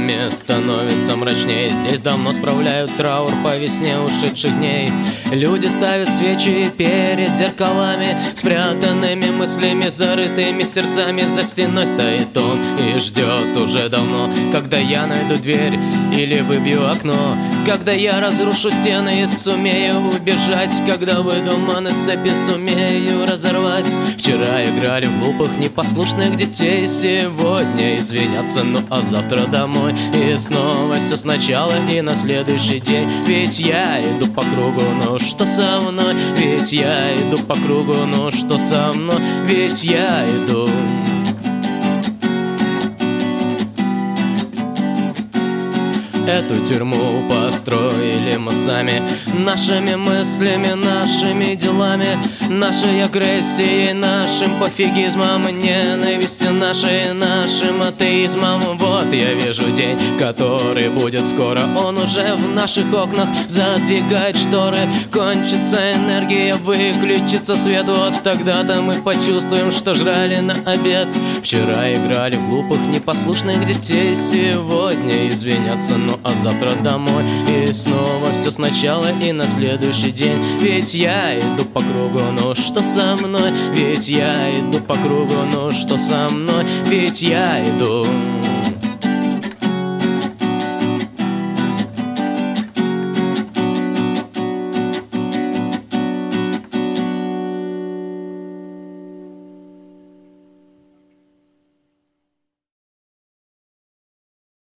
домами становится мрачнее. Здесь давно справляют траур по весне ушедших дней. Люди ставят свечи перед зеркалами, спрятанными мыслями, зарытыми сердцами. За стеной стоит он и ждет уже давно, когда я найду дверь или выбью окно, когда я разрушу стены и сумею убежать, когда выдуманные цепи сумею разорвать. Вчера играли в глупых непослушных детей, сегодня извиняться, ну а завтра домой. И снова все сначала и на следующий день. Ведь я иду по кругу, ну что со мной? Ведь я иду по кругу, ну что со мной? Ведь я иду. Эту тюрьму построили мы сами, нашими мыслями, нашими делами, нашей агрессией, нашим пофигизмом, ненавистью нашей, нашим атеизмом. Вот я вижу день, который будет скоро, он уже в наших окнах задвигает шторы. Кончится энергия, выключится свет, вот тогда-то мы почувствуем, что жрали на обед. Вчера играли в глупых непослушных детей, сегодня извиняться, ну а завтра домой. И снова все сначала и на следующий день. Ведь я иду по кругу, ну что со мной? Ведь я иду по кругу, ну что со мной? Ведь я иду.